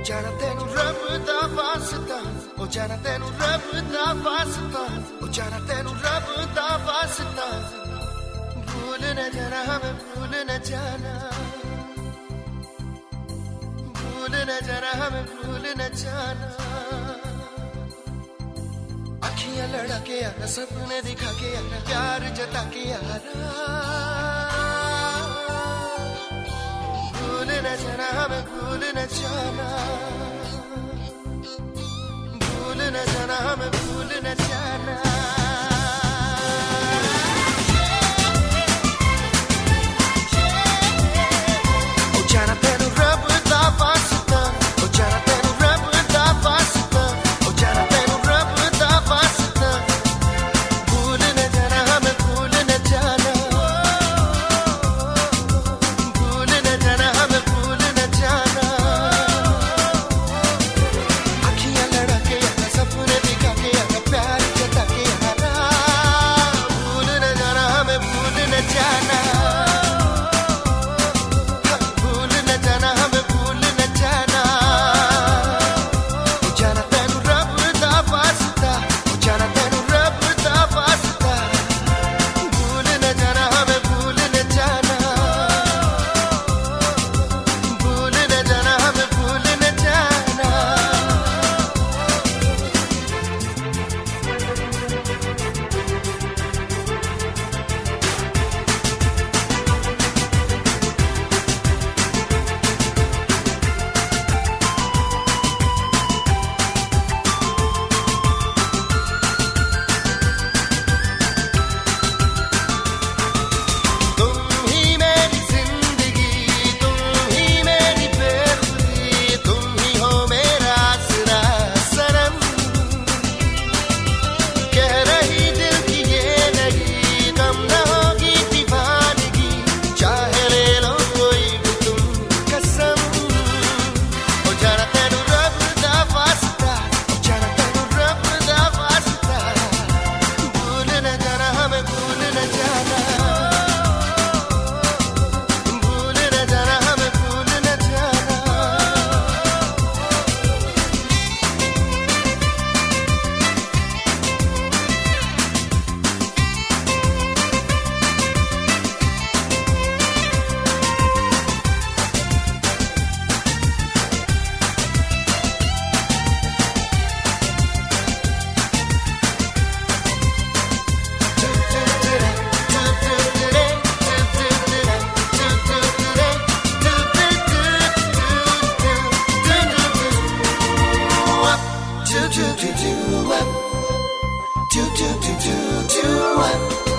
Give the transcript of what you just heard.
जाना तेनू रब दा वास्ता, ओ जाना तेनू रब दा वास्ता, ओ जाना तेनू रब दा वास्ता। भूल न जाना हमें भूल न जाना, भूल न जाना हमें भूल न जाना। अखियां लड़ा के आना, सपने दिखा के आना, प्यार जता के आना। भूल न जाना हमें भूल न जाना, भूल न जाना हमें भूल न जाना। ओ जाना तेनू रब दा वास्ता, ओ जाना तेनू रब दा वास्ता, ओ जाना तेनू रब दा वास्ता। भूल न जाना हमें भूल न जाना, भूल न जाना हमें भूल न जाना। अखियां लड़ा के आना, सपने दिखा के आना, प्यार जता के आना। भूल न जाना हमें भूल न जाना, भूल न जाना हमें भूल न जाना। ओ जाना तेनू रब दा वास्ता, ओ जाना तेनू रब दा वास्ता। भूल न जाना हमें भूल न जाना, भूल न जाना हमें भूल न जाना। तुम ही मेरी जिंदगी, तुम ही मेरी बेखुदी, तुम ही हो मेरा आसरा सनम। कह रही दिल की ये नहीं, कम न होगी दीवानगी, चाहे ले लो कोई भी तुम कसम। ओ जाना तेनू रब दा वास्ता, ओ जाना तेनू रब दा वास्ता। भूल न जाना हमें भूल न जाना, भूल न जाना हमें भूल न जाना। Do do do do do do do do do do.